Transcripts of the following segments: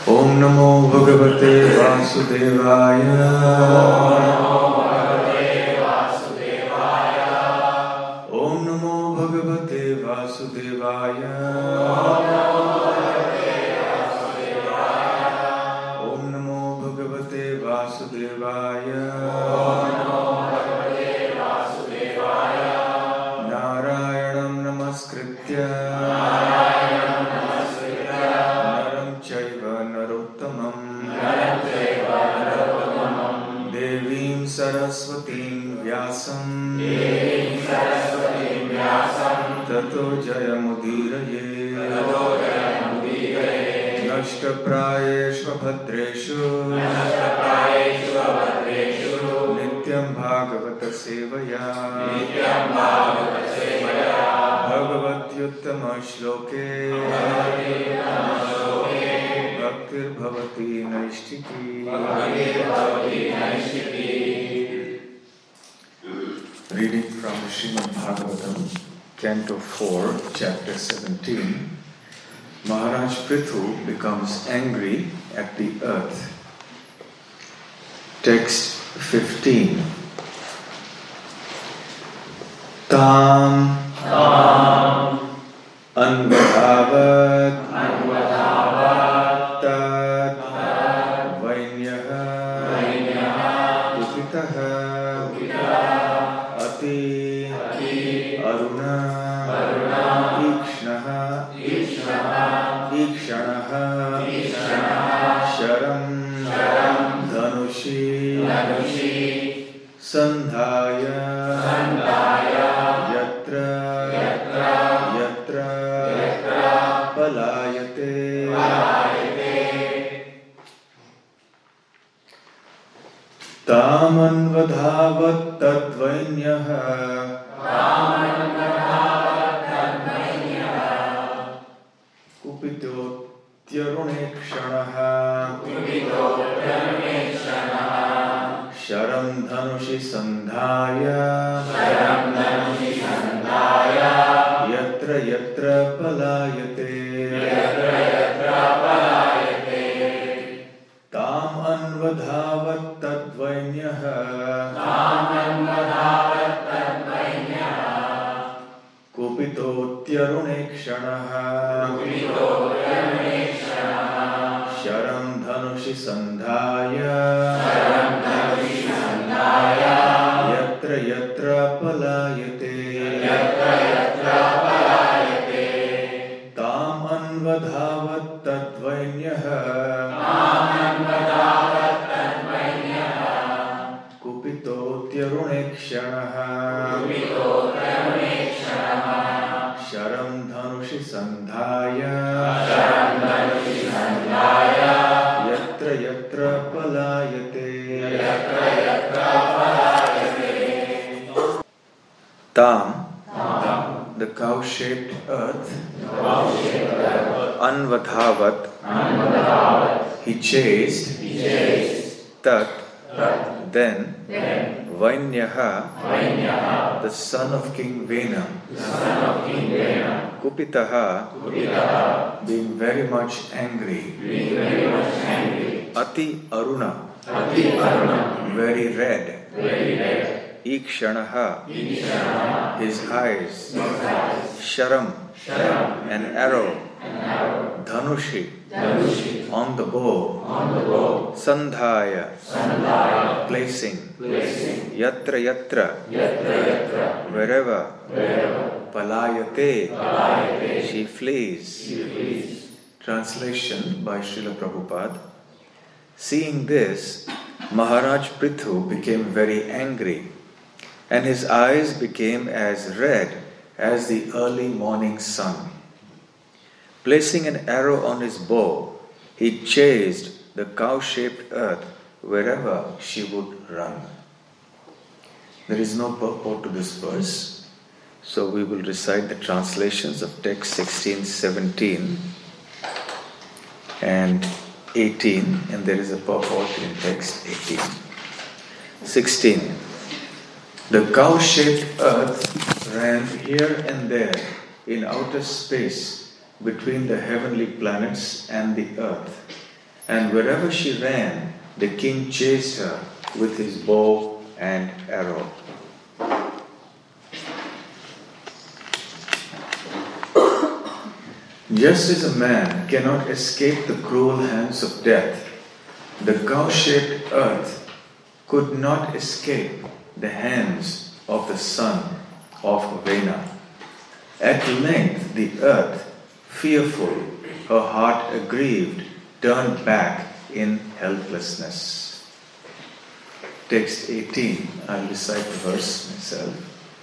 Om Namo Bhagavate Vasudevaya. Om Namo Bhagavate Vasudevaya. Om Namo Bhagavate Vasudevaya. Narayanam Namaskritya Naram Chaiva Narottamam Devim Saraswatim Vyasam Tato Jayamudiraye Nashtaprayeshva Bhadreshu Nityam Bhagavata Sevaya Bhagavatyuttama Shloke Bhaktir Bhavati Naishtiki. Reading from Srimad Bhagavatam, Canto 4, Chapter 17. Maharaj Prithu becomes angry at the earth. Text 15. Tam Anvadhavat Tat Vainyaha Upitaha Ati Aruna Ikshanaha Sharam Dhanushi Sandhaya Yatra Palayate. Tamanvadhavat tadvainyaha Kupito Tyarunekshanaha Sharam Dhanushi Sandhaya Yatra Yatra Palayate. Tam Anvadhavat tadvainyaha Kupito Tyarunekshanaha Sharam Dhanushi Sandhaya Yatra Yatra Palayate. Tam Anvadhavat tadvainyaha Kupito Tyarunekshanaha Sharam Dhanushi Sandhaya Yatra Yatra Palayate. Tam, the cow-shaped earth, Anvadhavat, he chased, Tat, then, Vainyaha, the son of King Vena, Kupitaha, being very much angry, Ati Aruna, very red, Ikshanaha, his eyes, Sharam, an arrow, Dhanushi, on the bow, Sandhaya, placing, Yatra Yatra, wherever, Palayate, she flees. Translation by Srila Prabhupada. Seeing this, Maharaj Prithu became very angry, and his eyes became as red as the early morning sun. Placing an arrow on his bow, he chased the cow-shaped earth wherever she would run. There is no purport to this verse, so we will recite the translations of text 16, 17 and 18, and there is a purport in text 18. 16. The cow-shaped earth ran here and there in outer space between the heavenly planets and the earth, and wherever she ran, the king chased her with his bow and arrow. Just as a man cannot escape the cruel hands of death, the cow-shaped earth could not escape the hands of the son of Vena. At length the earth, fearful, her heart aggrieved, turned back in helplessness. Text 18, I'll recite the verse myself.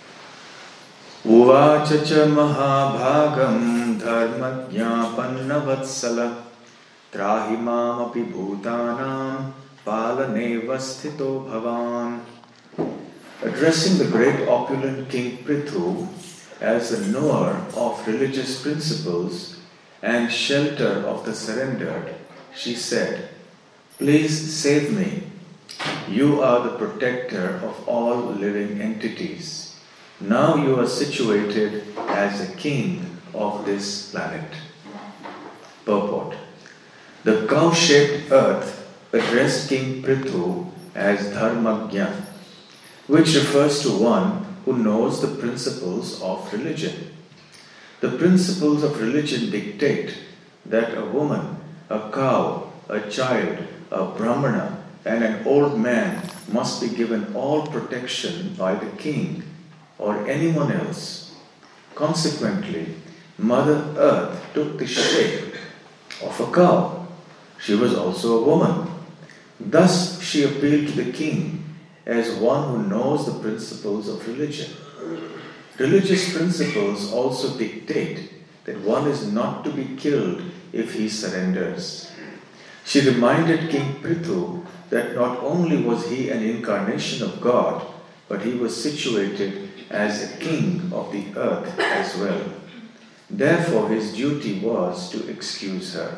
Uvacha cha mahabhagam dharmajñāpannavatsala trahimāmapi bhūtānām palaneva sthito bhavan. Addressing the great opulent King Prithu as the knower of religious principles and shelter of the surrendered, she said, "Please save me. You are the protector of all living entities. Now you are situated as a king of this planet." Purport. The cow-shaped earth addressed King Prithu as Dharmajña, which refers to one who knows the principles of religion. The principles of religion dictate that a woman, a cow, a child, a brahmana, and an old man must be given all protection by the king or anyone else. Consequently, Mother Earth took the shape of a cow. She was also a woman. Thus she appealed to the king as one who knows the principles of religion. Religious principles also dictate that one is not to be killed if he surrenders. She reminded King Prithu that not only was he an incarnation of God, but he was situated as a king of the earth as well. Therefore, his duty was to excuse her.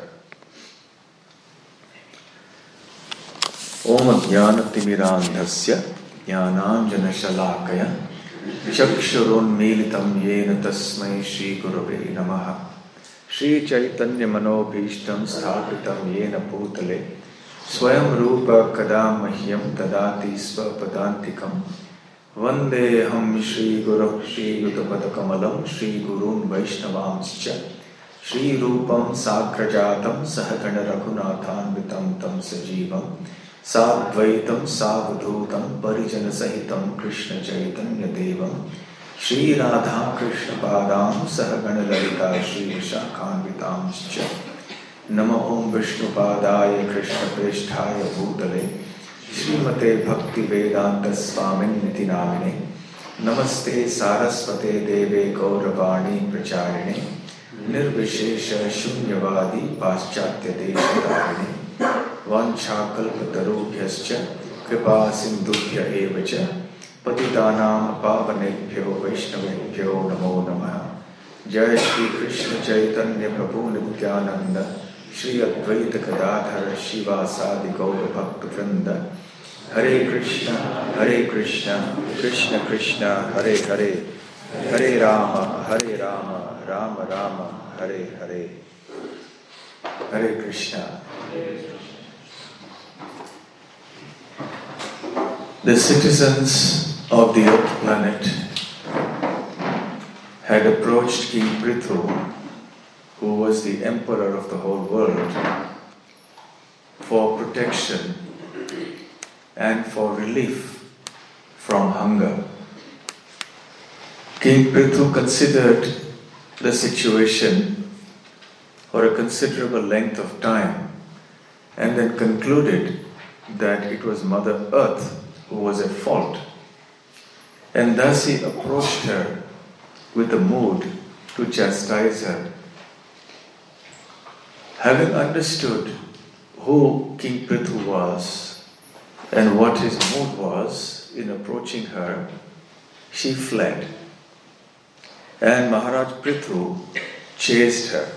Om Jnanatimmirandhasya Jnananjanashalakaya Chakshurunmilitam Yena Tasmai Shri Gurave Namaha Shri Chaitanya Manobhishtam Sthapitam Yena Bhutale Swayam Rupa Kadam Mahyam Tadati Swapadantikam Vandeham Shri Guru Shri Yutapadakamalam Shri Gurun Vaishnavamscha Shri Rupam Sakrajatam Sahagana Raghunathanvitam Tam Sajivam Sadvaitam Savadhutam Parijana Sahitam Krishna Chaitanya Devam Shri Radha Krishna Padam Sahagana Lalita Shri Vishakhanvitamscha Nama Om Vishnu Padaya Krishna Preshthaya Bhutale Srimate Bhakti Vedanta Swamin Niti Namine Namaste Saraswate Deve Gauravani Pracharine Nirvishesha Shunyavadi Paschatya Deshadarine Vanchakalpatarubhyascha Kripa Sindhubhya Evacha Patitanam Pavanebhyo Vaishnavebhyo Namo Namaha Jai Shri Krishna Chaitanya Prabhu Nityananda Shri Advaita Gadadhara Shiva Sadi Gaura Bhakta Vrinda Hare Krishna, Krishna Krishna, Hare Hare, Hare Rama, Rama Rama, Hare Hare, Hare Krishna. The citizens of the Earth planet had approached King Prithu, who was the emperor of the whole world, for protection and for relief from hunger. King Prithu considered the situation for a considerable length of time and then concluded that it was Mother Earth who was at fault. And thus he approached her with a mood to chastise her. Having understood who King Prithu was and what his mood was in approaching her, she fled. And Maharaj Prithu chased her.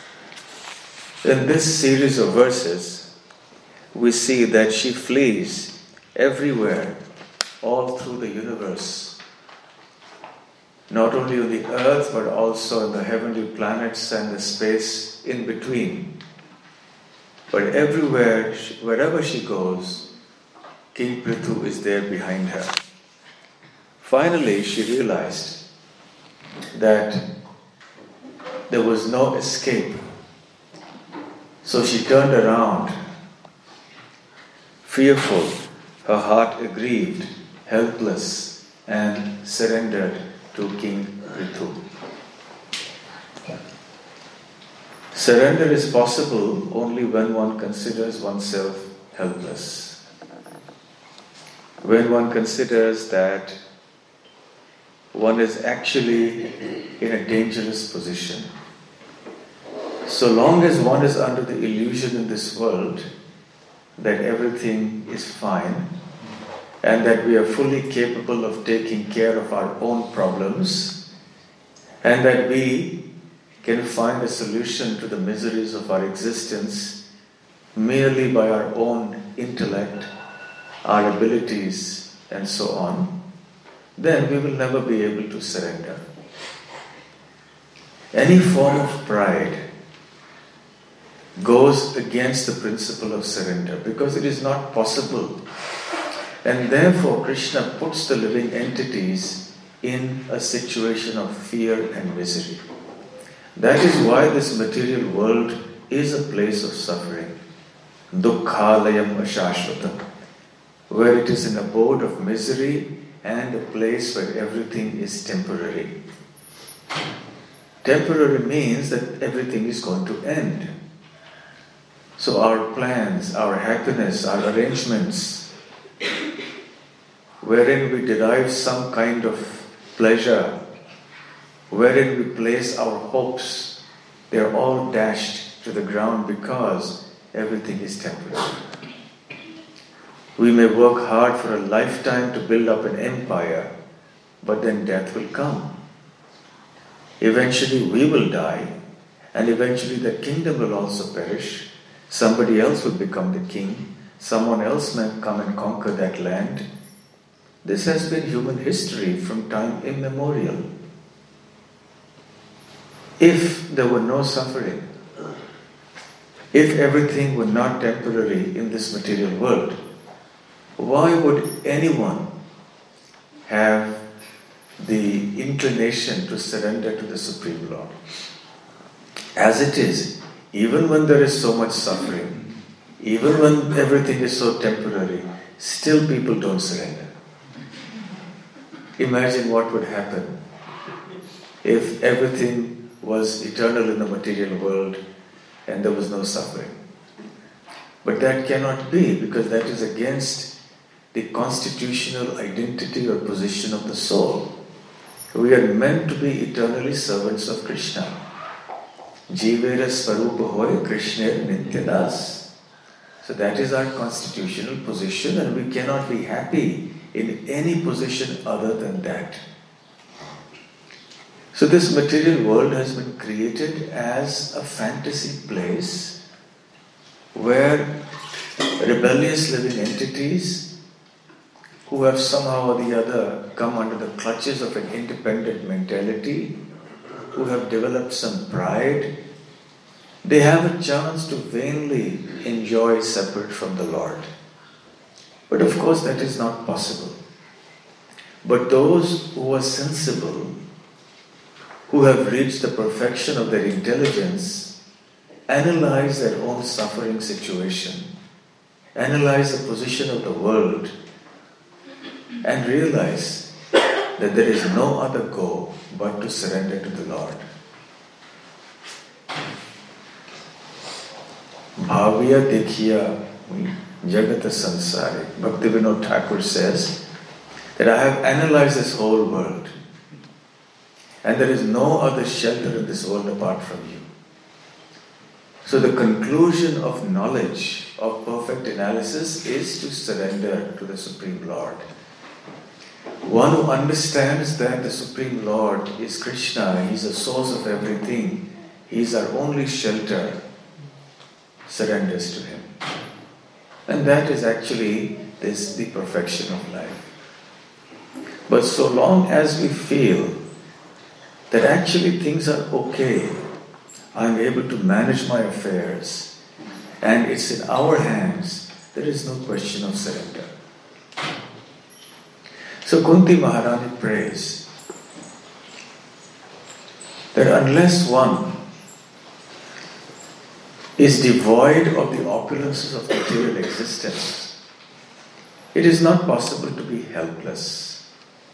In this series of verses, we see that she flees everywhere, all through the universe. Not only on the earth, but also in the heavenly planets and the space in between. But everywhere, wherever she goes, King Prithu is there behind her. Finally, she realized that there was no escape. So she turned around, fearful, her heart aggrieved, helpless, and surrendered to King Prithu. Surrender is possible only when one considers oneself helpless. When one considers that one is actually in a dangerous position. So long as one is under the illusion in this world that everything is fine and that we are fully capable of taking care of our own problems and that we can find a solution to the miseries of our existence merely by our own intellect, our abilities, and so on, then we will never be able to surrender. Any form of pride goes against the principle of surrender because it is not possible. And therefore Krishna puts the living entities in a situation of fear and misery. That is why this material world is a place of suffering. Dukkhalayam ashashvatam, where it is an abode of misery and a place where everything is temporary. Temporary means that everything is going to end. So our plans, our happiness, our arrangements, wherein we derive some kind of pleasure, wherein we place our hopes, they are all dashed to the ground because everything is temporary. We may work hard for a lifetime to build up an empire, but then death will come. Eventually we will die, and eventually the kingdom will also perish. Somebody else will become the king. Someone else may come and conquer that land. This has been human history from time immemorial. If there were no suffering, if everything were not temporary in this material world, why would anyone have the inclination to surrender to the Supreme Lord? As it is, even when there is so much suffering, even when everything is so temporary, still people don't surrender. Imagine what would happen if everything was eternal in the material world and there was no suffering. But that cannot be, because that is against the constitutional identity or position of the soul. We are meant to be eternally servants of Krishna. Jivera Swarupa Hoy Krishna Nityadas. So that is our constitutional position, and we cannot be happy in any position other than that. So this material world has been created as a fantasy place where rebellious living entities who have somehow or the other come under the clutches of an independent mentality, who have developed some pride, they have a chance to vainly enjoy separate from the Lord. But of course that is not possible. But those who are sensible, who have reached the perfection of their intelligence, analyze their own suffering situation, analyze the position of the world, and realize that there is no other goal but to surrender to the Lord. Bhavya Dekhiya Jagata Sansari. Bhaktivinoda Thakur says that I have analyzed this whole world, and there is no other shelter in this world apart from you. So the conclusion of knowledge, of perfect analysis, is to surrender to the Supreme Lord. One who understands that the Supreme Lord is Krishna, He is the source of everything, He is our only shelter, surrenders to Him. And that is actually the perfection of life. But so long as we feel that actually things are okay, I'm able to manage my affairs, and it's in our hands, there is no question of surrender. So Kunti Maharani prays that unless one is devoid of the opulences of material existence, it is not possible to be helpless.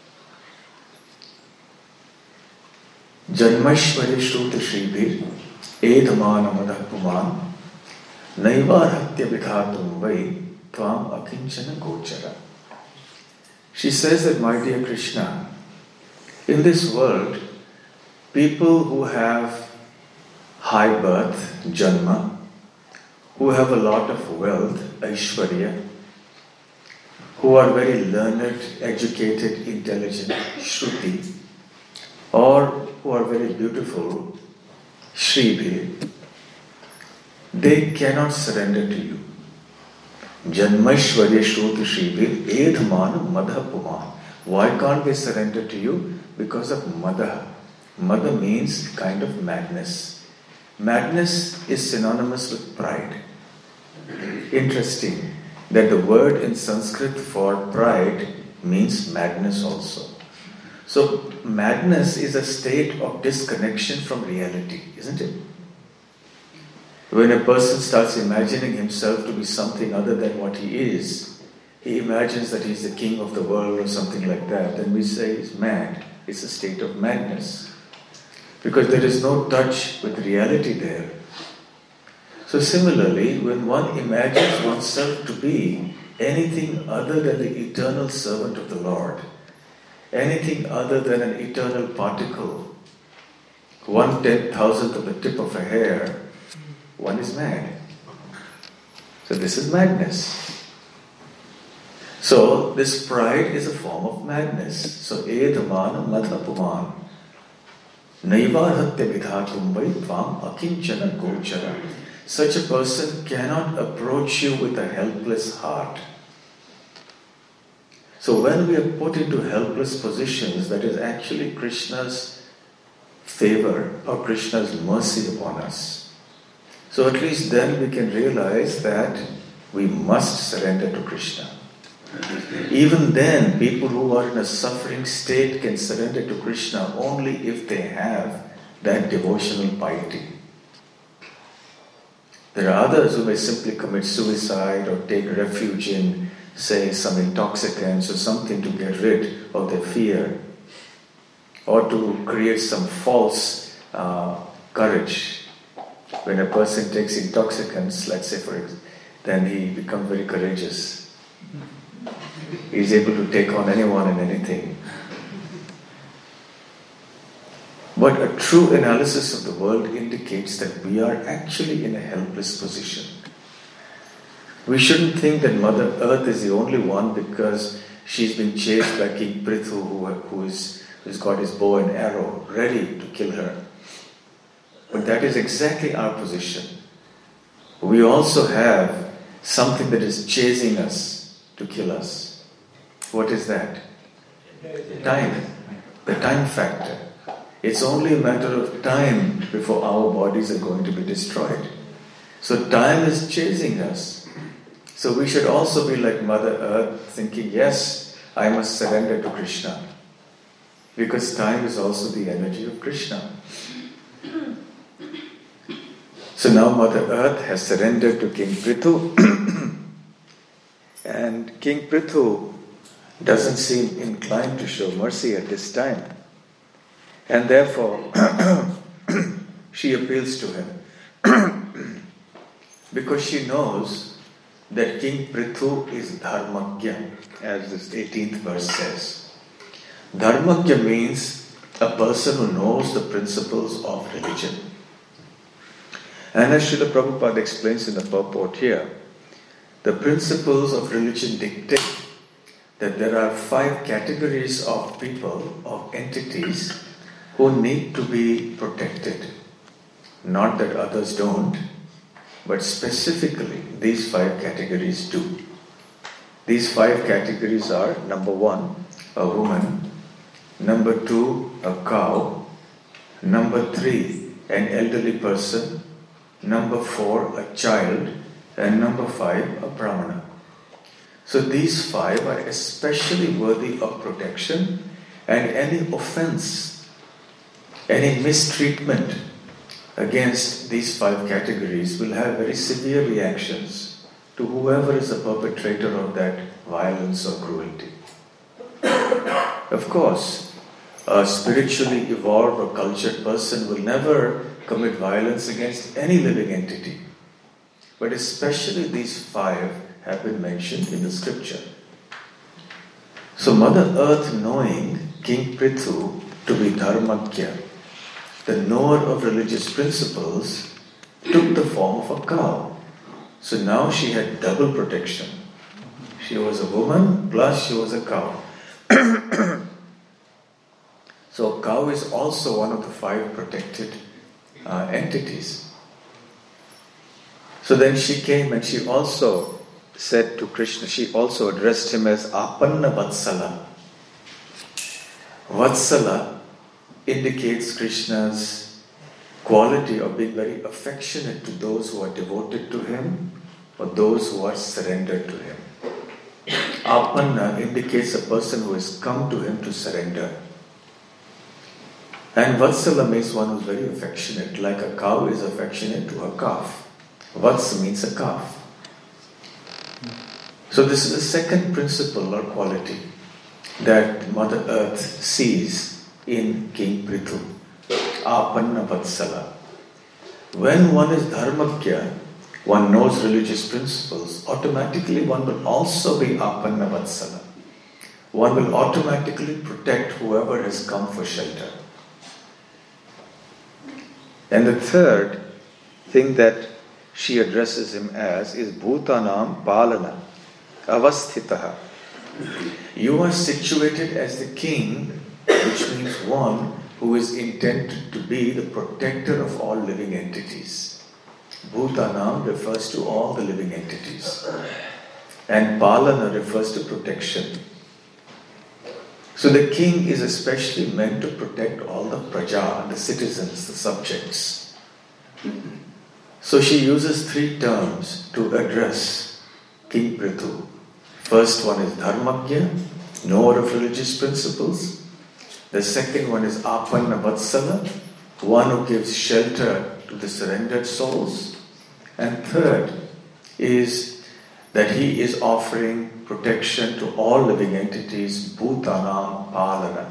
Janmashwari Shruti Shribhir Edhamana Madhapuman Naivarhatya Vidhatum Vai Tvam Akinchana Gochara. She says that, my dear Krishna, in this world, people who have high birth, janma, who have a lot of wealth, aishwarya, who are very learned, educated, intelligent, shruti, or who are very beautiful, shribhi, they cannot surrender to you. Janmaishwarya Shruti Shribhir Edhamana Madhapuman. Why can't they surrender to you? Because of Madha. Madha means kind of madness. Madness is synonymous with pride. Interesting that the word in Sanskrit for pride means madness also. So madness is a state of disconnection from reality, isn't it? When a person starts imagining himself to be something other than what he is, he imagines that he's the king of the world or something like that, then we say he's mad. It's a state of madness. Because there is no touch with reality there. So similarly, when one imagines oneself to be anything other than the eternal servant of the Lord, anything other than an eternal particle, 1/10,000th of the tip of a hair, one is mad. So this is madness. So this pride is a form of madness. So Edhamana Madhapuman Naivarhatya Vidhatum Vai Tvam Akinchana Gochara. Such a person cannot approach you with a helpless heart. So when we are put into helpless positions, that is actually Krishna's favor or Krishna's mercy upon us. So at least then we can realize that we must surrender to Krishna. Even then, people who are in a suffering state can surrender to Krishna only if they have that devotional piety. There are others who may simply commit suicide or take refuge in, say, some intoxicants or something to get rid of their fear, or to create some false courage. When a person takes intoxicants, let's say for example, then he becomes very courageous. He is able to take on anyone and anything. But a true analysis of the world indicates that we are actually in a helpless position. We shouldn't think that Mother Earth is the only one because she's been chased by King Prithu who's got his bow and arrow ready to kill her. But that is exactly our position. We also have something that is chasing us to kill us. What is that? Time. The time factor. It's only a matter of time before our bodies are going to be destroyed. So time is chasing us. So we should also be like Mother Earth, thinking, yes, I must surrender to Krishna. Because time is also the energy of Krishna. So now Mother Earth has surrendered to King Prithu. And King Prithu doesn't seem inclined to show mercy at this time. And therefore, she appeals to him. Because she knows that King Prithu is Dharmagya, as this 18th verse says. Dharmagya means a person who knows the principles of religion. And as Srila Prabhupada explains in the purport here, the principles of religion dictate that there are 5 categories of people, of entities, who need to be protected. Not that others don't, but specifically these 5 categories do. These 5 categories are, number 1, a woman, number 2, a cow, number 3, an elderly person, number 4, a child, and number 5, a Brahmana. So these 5 are especially worthy of protection, and any offense, any mistreatment against these 5 categories will have very severe reactions to whoever is the perpetrator of that violence or cruelty. Of course, a spiritually evolved or cultured person will never commit violence against any living entity. But especially these 5 have been mentioned in the scripture. So Mother Earth, knowing King Prithu to be Dharmagya, the knower of religious principles, took the form of a cow. So now she had double protection. She was a woman plus she was a cow. So a cow is also one of the 5 protected entities. So then she came and she also said to Krishna, she also addressed him as Apanna Vatsala. Vatsala indicates Krishna's quality of being very affectionate to those who are devoted to him or those who are surrendered to him. Apanna indicates a person who has come to him to surrender. And Vatsala means one who is very affectionate, like a cow is affectionate to her calf. Vats means a calf. So this is the second principle or quality that Mother Earth sees in King Prithu. Apanna Vatsala. When one is Dharmagya, one knows religious principles, automatically one will also be Apanna Vatsala. One will automatically protect whoever has come for shelter. And the third thing that she addresses him as is Bhutanam Palana, Avasthitaha. You are situated as the king, which means one who is intended to be the protector of all living entities. Bhutanam refers to all the living entities. And Palana refers to protection. So the king is especially meant to protect all the praja, the citizens, the subjects. So she uses 3 terms to address King Prithu. First one is Dharmagya, knower of religious principles. The second one is Apanna Vatsala, one who gives shelter to the surrendered souls. And third is that he is offering protection to all living entities, Bhutanam Palana.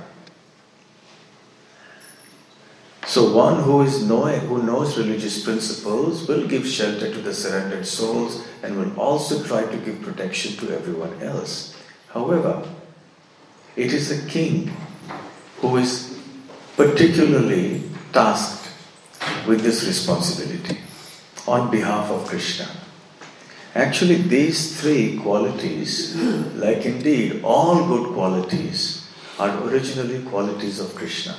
So one who knows religious principles will give shelter to the surrendered souls and will also try to give protection to everyone else. However, it is the king who is particularly tasked with this responsibility on behalf of Krishna. Actually, these 3 qualities, like indeed all good qualities, are originally qualities of Krishna.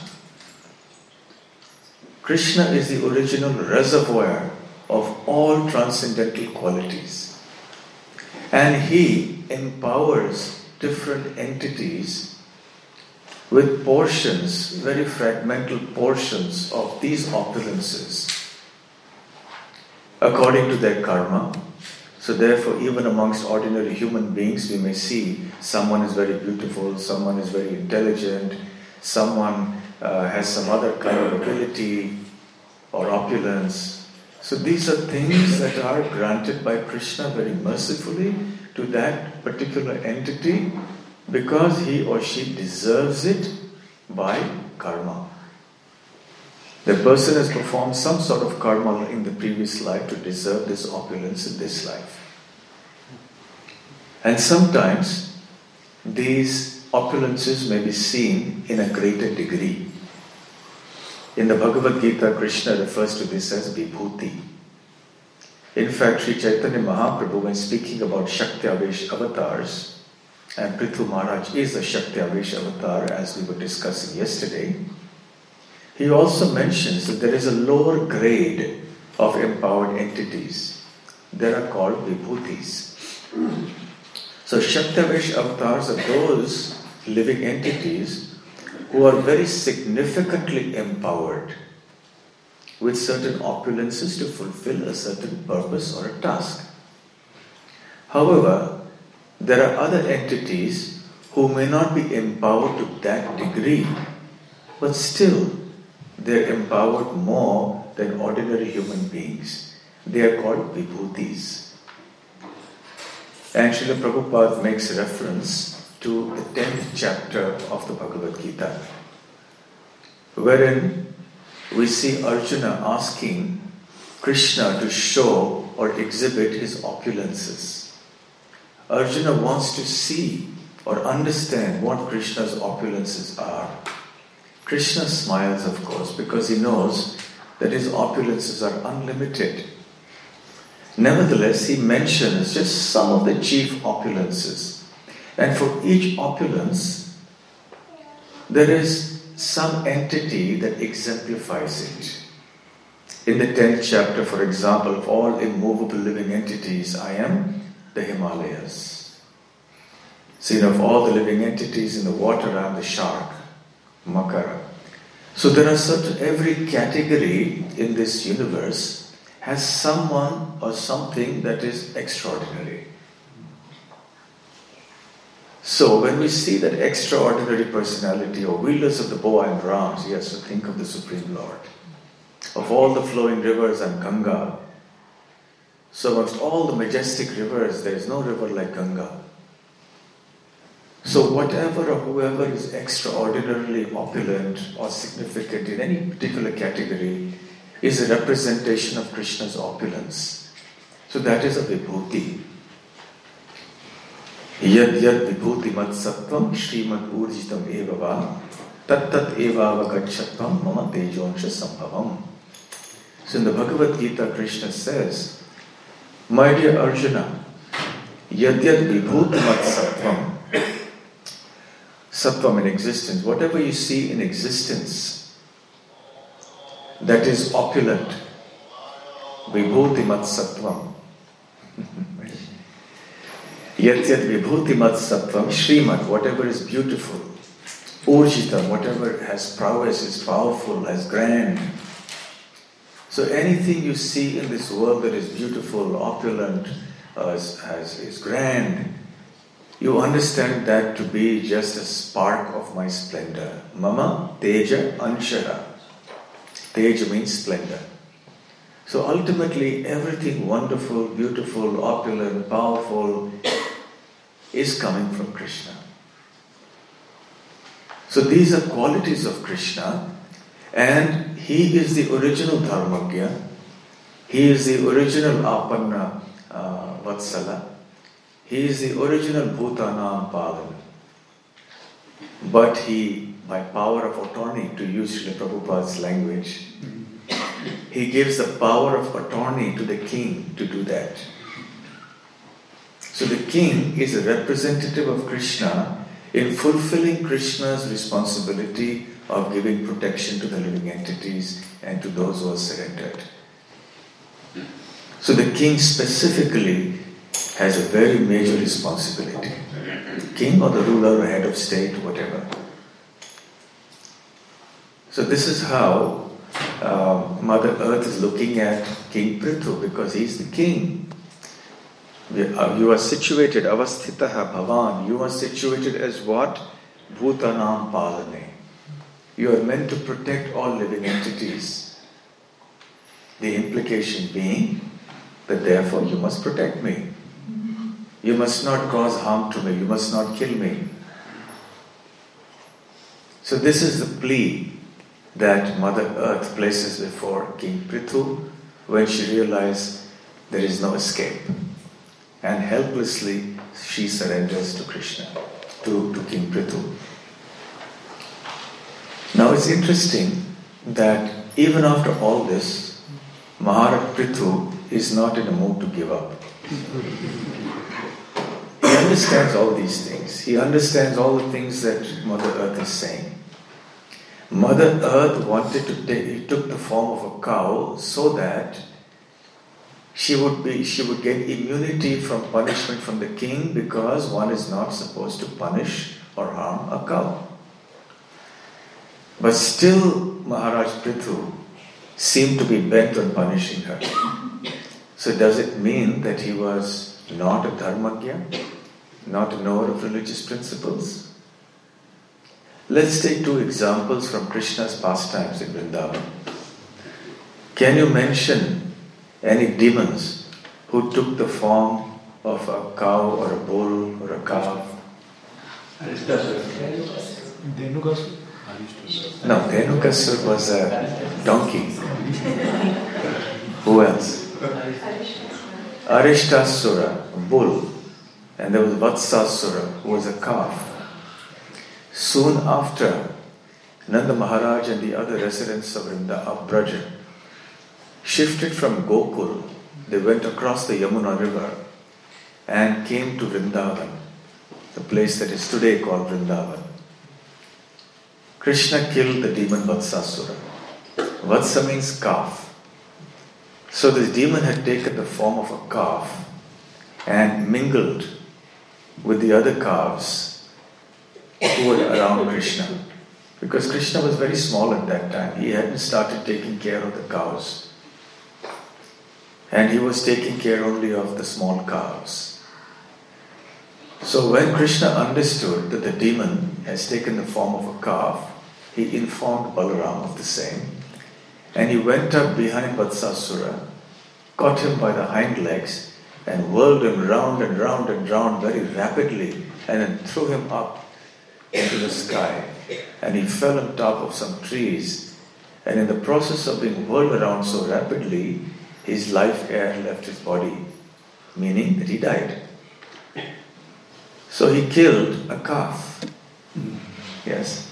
Krishna is the original reservoir of all transcendental qualities. And he empowers different entities with portions, very fragmental portions of these opulences, according to their karma. So therefore, even amongst ordinary human beings, we may see someone is very beautiful, someone is very intelligent, someone has some other kind of ability or opulence. So these are things that are granted by Krishna very mercifully to that particular entity because he or she deserves it by karma. The person has performed some sort of karma in the previous life to deserve this opulence in this life. And sometimes these opulences may be seen in a greater degree. In the Bhagavad Gita, Krishna refers to this as Vibhuti. In fact, Sri Chaitanya Mahaprabhu, when speaking about Shakti Avesh avatars, and Prithu Maharaj is a Shakti Avesh avatar, as we were discussing yesterday, he also mentions that there is a lower grade of empowered entities. They are called Vibhutis. So Shakti Avesh avatars are those living entities who are very significantly empowered with certain opulences to fulfill a certain purpose or a task. However, there are other entities who may not be empowered to that degree, but still they're empowered more than ordinary human beings. They are called vibhutis. And Srila Prabhupada makes reference to the 10th chapter of the Bhagavad Gita, wherein we see Arjuna asking Krishna to show or exhibit his opulences. Arjuna wants to see or understand what Krishna's opulences are. Krishna smiles, of course, because he knows that his opulences are unlimited. Nevertheless, he mentions just some of the chief opulences. And for each opulence, there is some entity that exemplifies it. In the 10th chapter, for example, of all immovable living entities, I am the Himalayas. Seen of all the living entities in the water, I am the shark, Makara. So there are every category in this universe has someone or something that is extraordinary. So when we see that extraordinary personality or wielders of the bow and arms, yes, to think of the Supreme Lord. Of all the flowing rivers and Ganga, so amongst all the majestic rivers, there is no river like Ganga. So whatever or whoever is extraordinarily opulent or significant in any particular category is a representation of Krishna's opulence. So that is a vibhuti. Yad yad vibhuti mat sattvam shriman urjitam evava tat tat evava gachatvam mama tejonsha sambhavam. So in the Bhagavad Gita, Krishna says, my dear Arjuna, yad yad vibhuti mat sattvam. Sattvam in existence, whatever you see in existence that is opulent, vibhuti mat sattvam. Yat yat vibhuti mat sattvam, Shrimat, whatever is beautiful, Urjitam, whatever has prowess, is powerful, is grand. So anything you see in this world that is beautiful, opulent, is grand, you understand that to be just a spark of my splendor. Mama teja anshara. Teja means splendor. So ultimately, everything wonderful, beautiful, opulent, powerful is coming from Krishna. So these are qualities of Krishna, and He is the original Dharmagya. He is the original Apanna Vatsala. He is the original Bhutanam Palan. But He, by power of attorney, to use Srila Prabhupada's language, He gives the power of attorney to the king to do that. So the king is a representative of Krishna in fulfilling Krishna's responsibility of giving protection to the living entities and to those who are surrendered. So the king specifically has a very major responsibility. King or the ruler or head of state, whatever. So this is how Mother Earth is looking at King Prithu, because he's the king. You are situated, avasthitaha bhavan, you are situated as what? Bhutanam palane. You are meant to protect all living entities. The implication being that therefore you must protect me. You must not cause harm to me. You must not kill me. So this is the plea that Mother Earth places before King Prithu when she realizes there is no escape. And helplessly she surrenders to Krishna, to King Prithu. Now it's interesting that even after all this, Maharaj Prithu is not in a mood to give up. He understands all these things. He understands all the things that Mother Earth is saying. Mother Earth wanted to he took the form of a cow so that she would get immunity from punishment from the king, because one is not supposed to punish or harm a cow. But still Maharaj Prithu seemed to be bent on punishing her. So does it mean that he was not a dharmagya, not a knower of religious principles? Let's take 2 examples from Krishna's pastimes in Vrindavan. Can you mention any demons who took the form of a cow or a bull or a calf? No, Dhenukasur was a donkey. Who else? Arishtasura, a bull. And there was Vatsasura, who was a calf. Soon after, Nanda Maharaj and the other residents of Braja shifted from Gokul. They went across the Yamuna river and came to Vrindavan, the place that is today called Vrindavan. Krishna killed the demon Vatsasura. Vatsa means calf. So this demon had taken the form of a calf and mingled with the other calves who were around Krishna. Because Krishna was very small at that time. He hadn't started taking care of the cows. And he was taking care only of the small calves. So when Krishna understood that the demon has taken the form of a calf, he informed Balaram of the same. And he went up behind Vatsasura, caught him by the hind legs, and whirled him round and round and round very rapidly, and then threw him up into the sky. And he fell on top of some trees. And in the process of being whirled around so rapidly, his life air left his body, meaning that he died. So he killed a calf. Yes.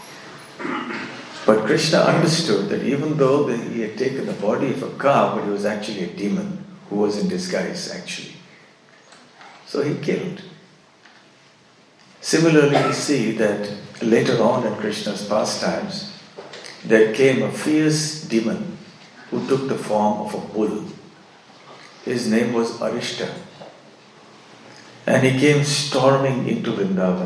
But Krishna understood that even though he had taken the body of a calf, but he was actually a demon who was in disguise actually. So he killed. Similarly, we see that later on in Krishna's pastimes, there came a fierce demon who took the form of a bull. His name was Arishta. And he came storming into Vrindavan.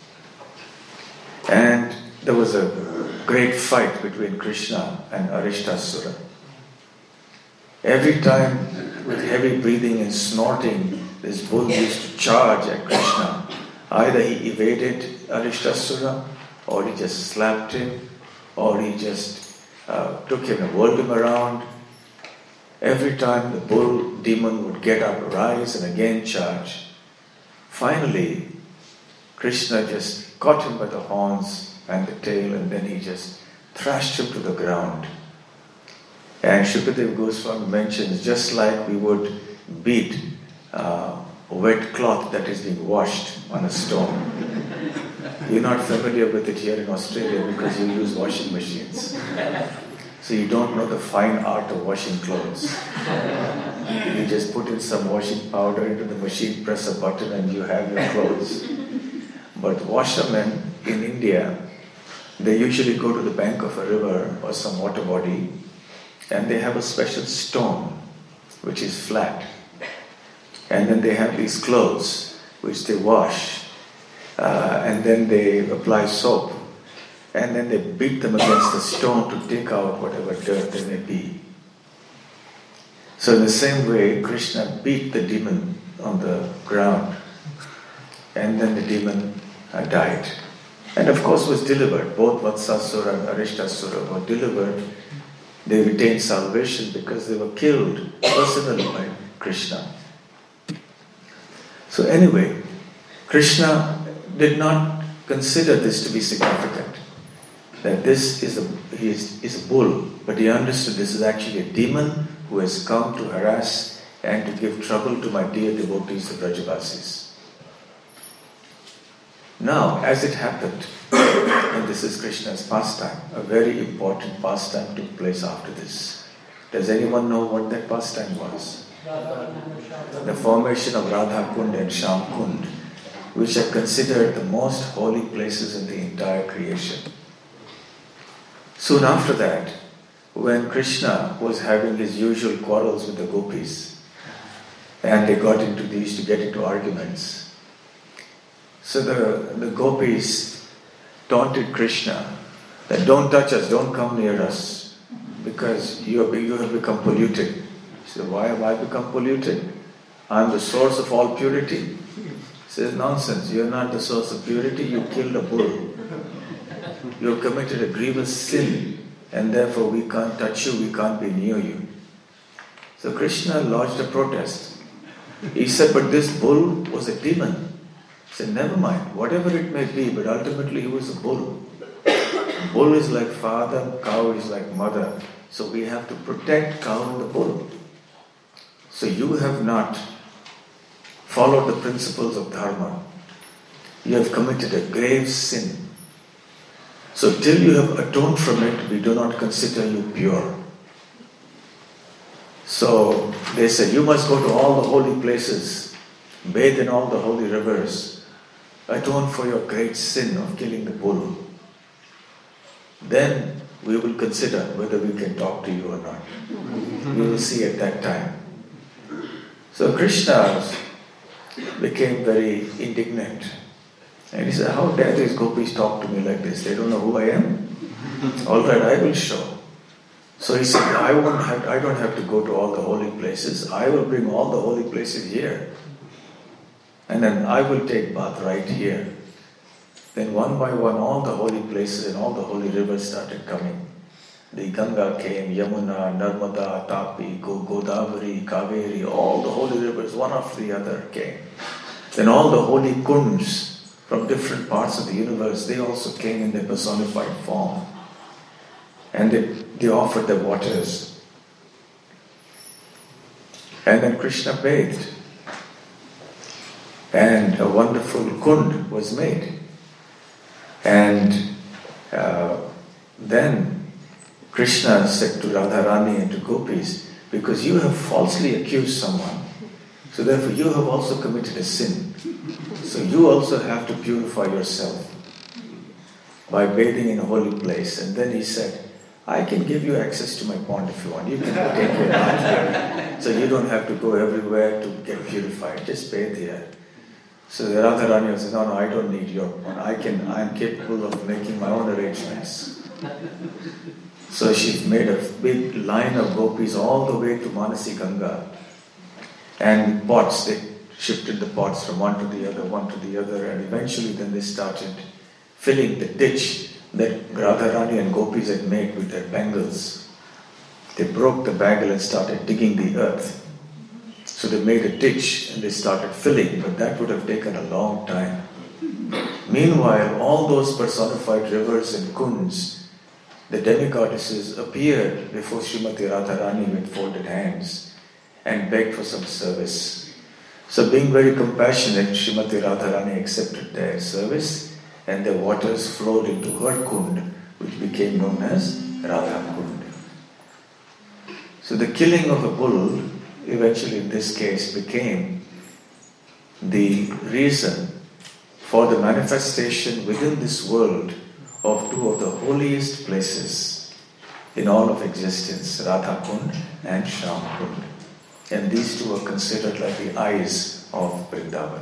And there was a great fight between Krishna and Arishtasura. Every time, with heavy breathing and snorting, this bull used to charge at Krishna. Either he evaded Arishtasura, or he just slapped him, or he just took him and whirled him around. Every time the bull demon would get up, rise, and again charge. Finally, Krishna just caught him by the horns and the tail, and then he just thrashed him to the ground. And Shukadeva Goswami mentions, just like we would beat a wet cloth that is being washed on a stone. You're not familiar with it here in Australia because you use washing machines. So you don't know the fine art of washing clothes. You just put in some washing powder into the machine, press a button, and you have your clothes. But washermen in India, they usually go to the bank of a river or some water body, and they have a special stone which is flat. And then they have these clothes which they wash, and then they apply soap, and then they beat them against the stone to take out whatever dirt there may be. So in the same way, Krishna beat the demon on the ground, and then the demon died. And of course was delivered. Both Vatsasura and Arishtasura were delivered. They retained salvation because they were killed personally by Krishna. So anyway, Krishna did not consider this to be significant. That this is a bull, but he understood this is actually a demon who has come to harass and to give trouble to my dear devotees, the Brajavasis. Now, as it happened, and this is Krishna's pastime, a very important pastime took place after this. Does anyone know what that pastime was? The formation of Radha Kund and Shyam Kund, which are considered the most holy places in the entire creation. Soon after that, when Krishna was having his usual quarrels with the gopis, and they used to get into arguments, so the gopis taunted Krishna that don't touch us, don't come near us, because you have become polluted. He said, why have I become polluted? I'm the source of all purity. He says, nonsense, you're not the source of purity, you killed a bull. You have committed a grievous sin, and therefore we can't touch you, we can't be near you. So Krishna lodged a protest. He said, but this bull was a demon. He said, never mind, whatever it may be, but ultimately he was a bull. Bull is like father, cow is like mother. So we have to protect cow and the bull. So you have not followed the principles of dharma. You have committed a grave sin. So till you have atoned from it, we do not consider you pure. So they said, you must go to all the holy places, bathe in all the holy rivers, atone for your great sin of killing the bull. Then we will consider whether we can talk to you or not. We will see at that time. So Krishna became very indignant. And he said, how dare these gopis talk to me like this? They don't know who I am? All right, I will show. So he said, I don't have to go to all the holy places. I will bring all the holy places here. And then I will take bath right here. Then one by one, all the holy places and all the holy rivers started coming. The Ganga came, Yamuna, Narmada, Tapi, Godavari, Kaveri, all the holy rivers, one after the other came. Then all the holy kunds from different parts of the universe, they also came in their personified form. And they offered the waters. And then Krishna bathed. And a wonderful kund was made. And then Krishna said to Radharani and to gopis, because you have falsely accused someone, so therefore you have also committed a sin. So you also have to purify yourself by bathing in a holy place. And then he said, I can give you access to my pond if you want. You can take your bath here. So you don't have to go everywhere to get purified. Just bathe here. So the Radharani said, no, I don't need your pond. I am capable of making my own arrangements. So she made a big line of gopis all the way to Manasi Ganga. And pots, they shifted the pots from one to the other, and eventually then they started filling the ditch that Radharani and gopis had made with their bangles. They broke the bangle and started digging the earth. So they made a ditch and they started filling, but that would have taken a long time. Meanwhile, all those personified rivers and kunds, the demigoddesses, appeared before Srimati Radharani with folded hands and begged for some service. So being very compassionate, Srimati Radharani accepted their service, and the waters flowed into her kund, which became known as Radha Kund. So the killing of a bull, eventually in this case, became the reason for the manifestation within this world of two of the holiest places in all of existence, Radha Kund and Shyam Kund. And these two are considered like the eyes of Vrindavan.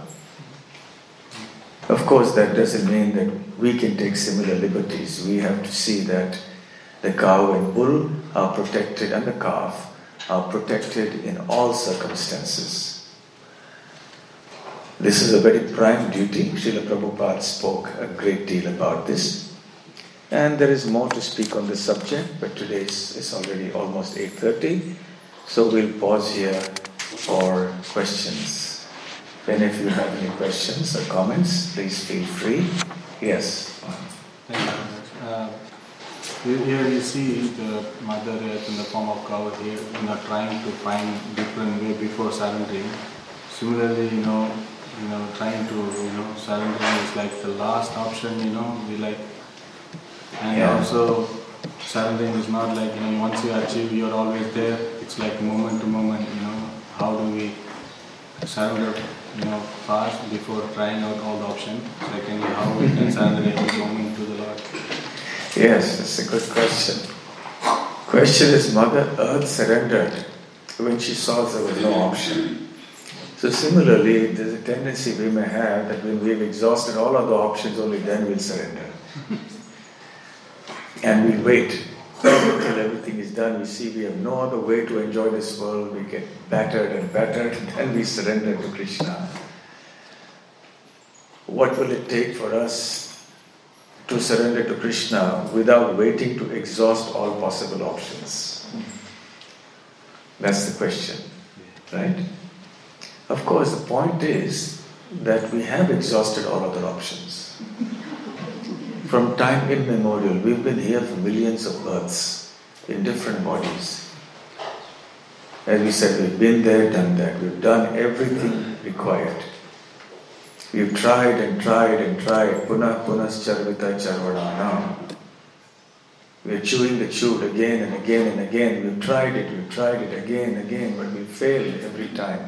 Of course, that doesn't mean that we can take similar liberties. We have to see that the cow and bull are protected, and the calf are protected in all circumstances. This is a very prime duty. Srila Prabhupada spoke a great deal about this. And there is more to speak on this subject, but today is already almost 8:30. So we'll pause here for questions. Then if you have any questions or comments, please feel free. Yes. Thank you. Here you see the Mother Earth in the form of cow here, trying to find different way before surrendering. Similarly, trying to, surrendering is like the last option, we like. And also, surrendering is not like, once you achieve, you're always there. It's like moment to moment, how do we surrender, fast before trying out all the options? Secondly, how we can surrender every moment to the Lord? Yes, that's a good question. Question is, Mother Earth surrendered when she saw there was no option. So similarly, there's a tendency we may have that when we've exhausted all other options, only then we'll surrender. And we'll wait until everything is done, we see we have no other way to enjoy this world. We get battered and battered, and then we surrender to Krishna. What will it take for us to surrender to Krishna without waiting to exhaust all possible options? That's the question, right? Of course, the point is that we have exhausted all other options. From time immemorial, we've been here for millions of births in different bodies. As we said, we've been there, done that. We've done everything required. We've tried and tried and tried. Punah punas charvita charvananam. We're chewing the chewed again and again and again. We've tried it again and again, but we fail every time.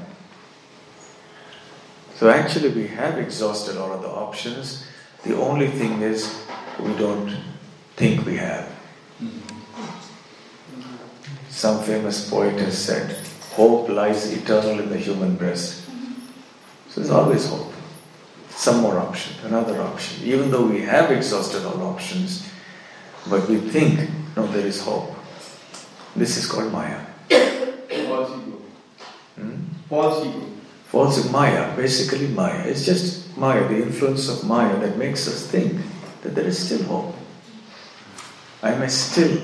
So actually we have exhausted all of the options. The only thing is we don't think we have. Some famous poet has said, hope lies eternal in the human breast. So there's always hope. Some more option, another option. Even though we have exhausted all options, but we think, no, there is hope. This is called Maya. False ego. False ego. False Maya, basically Maya. It's just Maya, the influence of Maya that makes us think that there is still hope. I may still,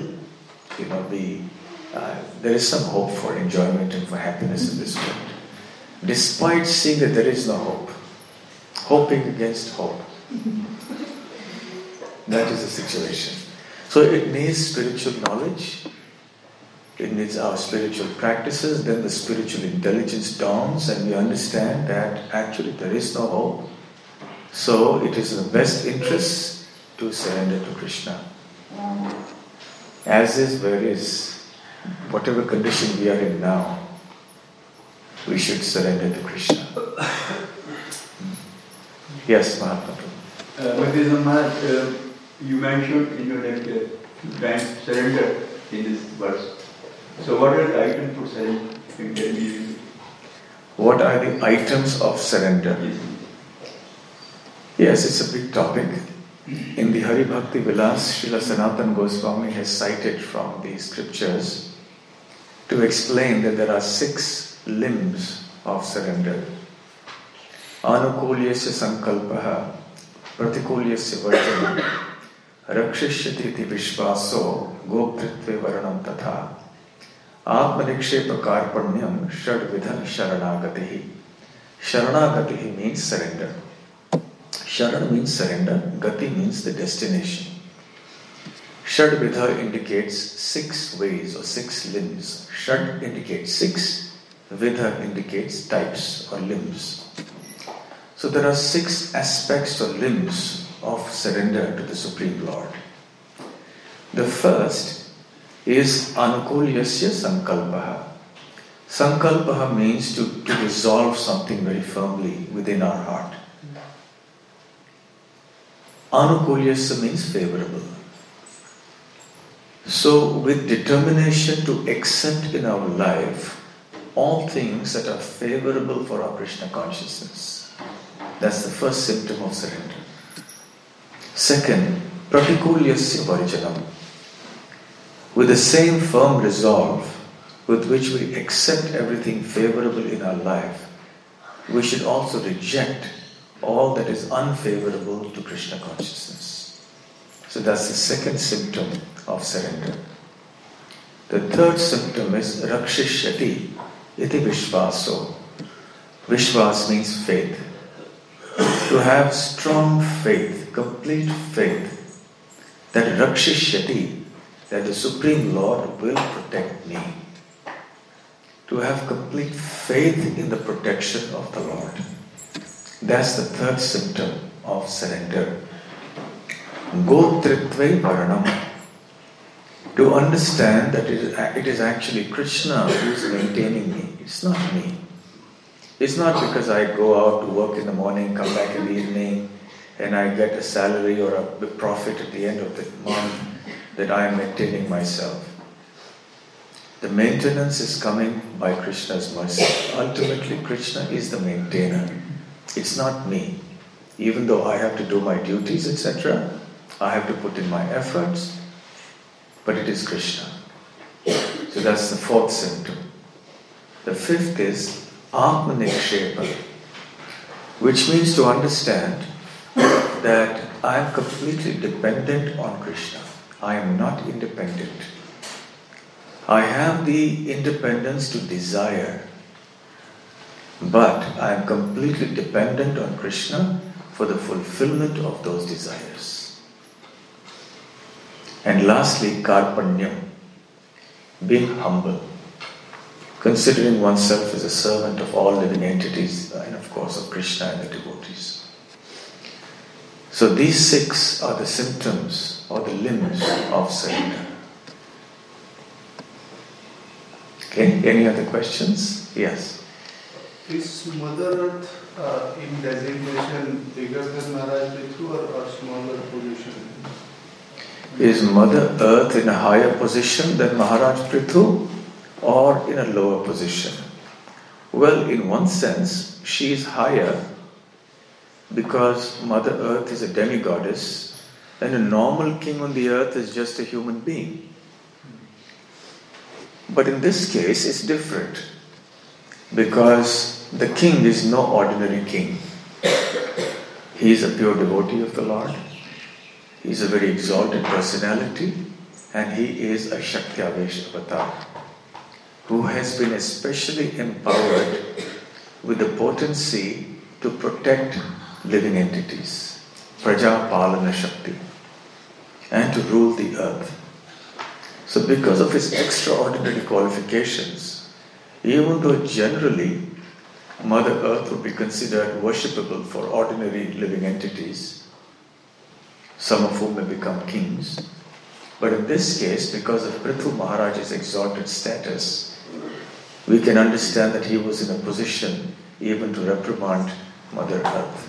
there is some hope for enjoyment and for happiness in this world. Despite seeing that there is no hope. Hoping against hope. That is the situation. So it needs spiritual knowledge. It needs our spiritual practices. Then the spiritual intelligence dawns and we understand that actually there is no hope. So it is in the best interest to surrender to Krishna. As is, where is, whatever condition we are in now, we should surrender to Krishna. Yes, Mahatma. You mentioned in your lecture, surrender in this verse. So what are the items for surrender? Can you tell me? What are the items of surrender? Yes, it's a big topic. In the Hari Bhakti Vilas, Srila Sanatana Goswami has cited from the scriptures to explain that there are 6 limbs of surrender. Anukulyasya sankalpaha, pratikulyasya varjanam, rakshishyati iti vishvaso, goptritve varanam tatha, atmanikshepa karpanyam, shadvidhan sharanagatihi. Sharanagatihi means surrender. Sharan means surrender, gati means the destination. Shadvidha indicates 6 ways or 6 limbs. Shad indicates 6, vidha indicates types or limbs. So there are 6 aspects or limbs of surrender to the Supreme Lord. The first is anukulyasya sankalpaha. Sankalpaha means to resolve something very firmly within our heart. Anukulyasya means favorable. So with determination to accept in our life all things that are favorable for our Krishna consciousness. That's the first symptom of surrender. Second, pratikulyasya varjanam. With the same firm resolve with which we accept everything favorable in our life, we should also reject all that is unfavorable to Krishna consciousness. So that's the second symptom of surrender. The third symptom is rakshishyati iti vishvaso. Vishwas means faith. To have strong faith, complete faith, that rakshishyati, that the Supreme Lord will protect me. To have complete faith in the protection of the Lord. That's the third symptom of surrender. Gotritve varanam. To understand that it is actually Krishna who is maintaining me. It's not me. It's not because I go out to work in the morning, come back in the evening, and I get a salary or a profit at the end of the month that I am maintaining myself. The maintenance is coming by Krishna's mercy. Ultimately, Krishna is the maintainer. It's not me. Even though I have to do my duties, etc., I have to put in my efforts, but it is Krishna. So that's the fourth symptom. The fifth is Atmanikshepa, which means to understand that I am completely dependent on Krishna. I am not independent. I have the independence to desire, but I am completely dependent on Krishna for the fulfillment of those desires. And lastly, Karpanyam, being humble, considering oneself as a servant of all living entities and of course of Krishna and the devotees. So these 6 are the symptoms or the limbs of surrender. Okay, any other questions? Yes. Is Mother Earth in designation bigger than Maharaj Prithu or smaller position? Is Mother Earth in a higher position than Maharaj Prithu or in a lower position? Well, in one sense, she is higher because Mother Earth is a demigoddess and a normal king on the earth is just a human being. But in this case, it's different because the king is no ordinary king. He is a pure devotee of the Lord. He is a very exalted personality and he is a Shakti-Avesh avatar who has been especially empowered with the potency to protect living entities, Praja Palana Shakti, and to rule the earth. So because of his extraordinary qualifications, even though generally Mother Earth would be considered worshipable for ordinary living entities, some of whom may become kings, but in this case, because of Prithu Maharaj's exalted status, we can understand that he was in a position even to reprimand Mother Earth.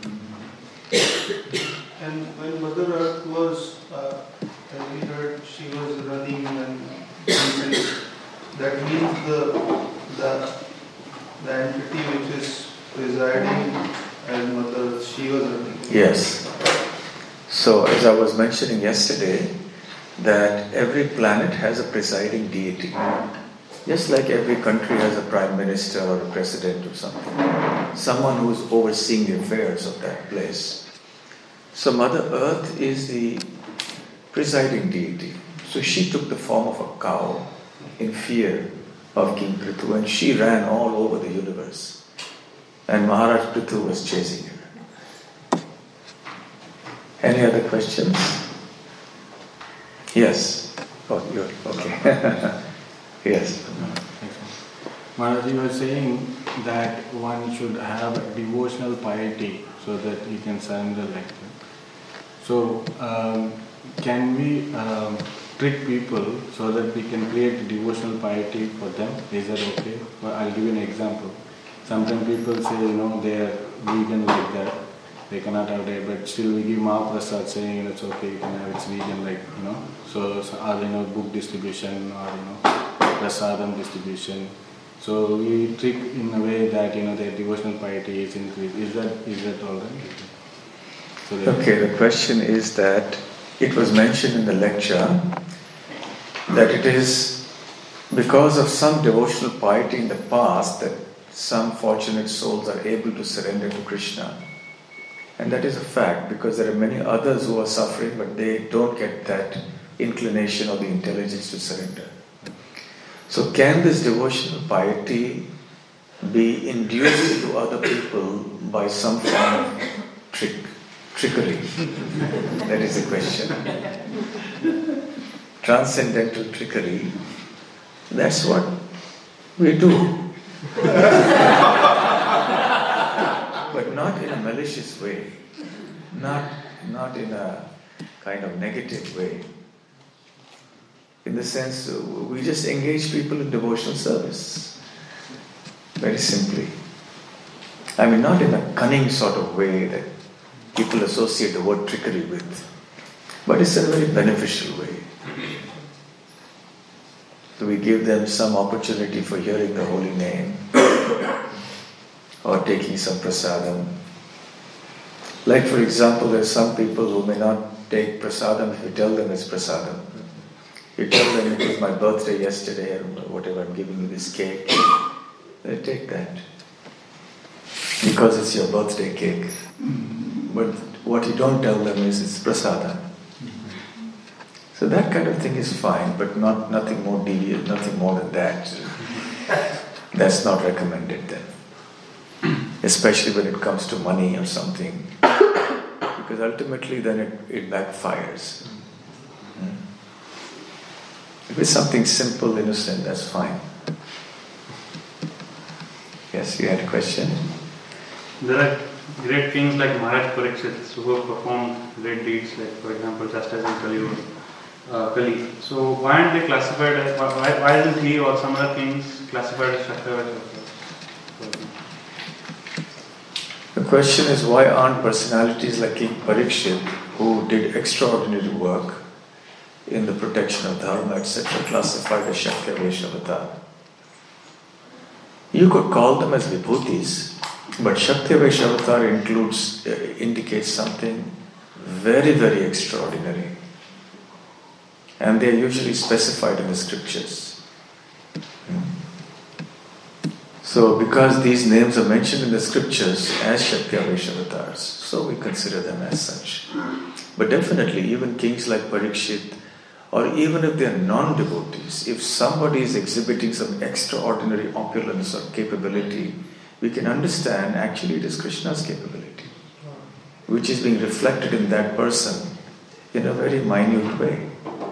And when Mother Earth was, as we heard, she was running and that means the entity which is presiding as Mother Earth, she was running. Yes. So as I was mentioning yesterday, that every planet has a presiding deity. Just like every country has a prime minister or a president or something. Someone who is overseeing the affairs of that place. So Mother Earth is the presiding deity. So she took the form of a cow in fear of King Prithu and she ran all over the universe. And Maharaj Prithu was chasing her. Any other questions? Yes. Oh, you're okay. Yes. Maharaj, you were saying that one should have devotional piety so that he can surrender like that. So, can we trick people so that we can create devotional piety for them? Is that okay? Well, I'll give you an example. Sometimes people say, they are vegan like that. They cannot have that, but still we give Mahaprasad saying it's okay, you can have it's vegan like, So or, book distribution or, prasadam distribution. So we trick in a way that, their devotional piety is increased. Is that all right? So okay, the question is that it was mentioned in the lecture that it is because of some devotional piety in the past that some fortunate souls are able to surrender to Krishna. And that is a fact because there are many others who are suffering but they don't get that inclination or the intelligence to surrender. So can this devotional piety be induced to other people by some form of trickery? That is the question. Transcendental trickery. That's what we do. But not in a malicious way. Not in a kind of negative way. In the sense, we just engage people in devotional service. Very simply. I mean, not in a cunning sort of way that people associate the word trickery with. But it's a very beneficial way. So we give them some opportunity for hearing the holy name or taking some prasadam. Like for example, there are some people who may not take prasadam if we tell them it's prasadam. You tell them it was my birthday yesterday or whatever, I'm giving you this cake. They take that. Because it's your birthday cake. But what you don't tell them is it's prasada. So that kind of thing is fine, but nothing more devious, nothing more than that. That's not recommended then. Especially when it comes to money or something. Because ultimately then it backfires. If it's something simple, innocent, that's fine. Yes, you had a question? There are great kings like Maharaj Parikshit who have performed great deeds, like for example, just as in Kali. So why aren't they classified as, why isn't he or some other kings classified as Shaktavacha? The question is, why aren't personalities like King Parikshit, who did extraordinary work in the protection of dharma, etc., classified as Shaktavacha avatar? You could call them as vibhutis, but Shaktavacha avatar indicates something very, very extraordinary. And they are usually specified in the scriptures. So, because these names are mentioned in the scriptures as Shaktavacha avatars, so we consider them as such. But definitely, even kings like Parikshit, or even if they are non-devotees, if somebody is exhibiting some extraordinary opulence or capability, we can understand actually it is Krishna's capability, which is being reflected in that person in a very minute way.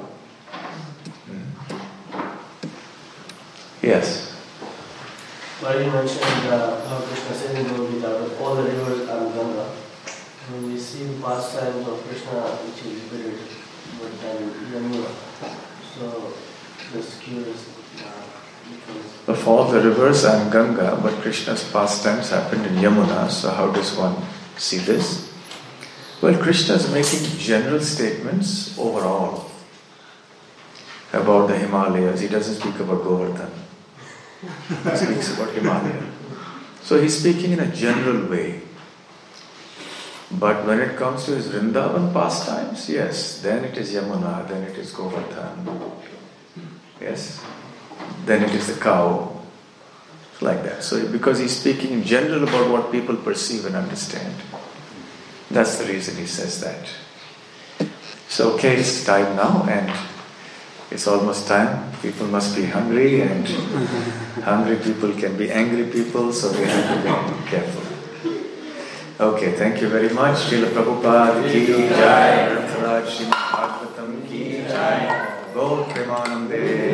Yes? Well, you mentioned how Krishna said in Bhagavad out of all the rivers and Ganga. When we see the pastimes of Krishna which is exhibited with Yamuna. So, just curious. Of all the rivers and Ganga, but Krishna's pastimes happened in Yamuna, so how does one see this? Well, Krishna is making general statements overall about the Himalayas. He doesn't speak about Govardhan. He speaks about Himalaya. So he's speaking in a general way. But when it comes to his Vrindavan pastimes, yes, then it is Yamuna, then it is Govardhan. Yes? Then it is the cow. Like that. So because he's speaking in general about what people perceive and understand. That's the reason he says that. So okay, it's time now and it's almost time. People must be hungry and hungry people can be angry people, so we have to be careful. Okay, thank you very much. Srila Prabhupada ki jai, Grantaraj Srimad Bhagavatam ki jai, Gaur Premanande.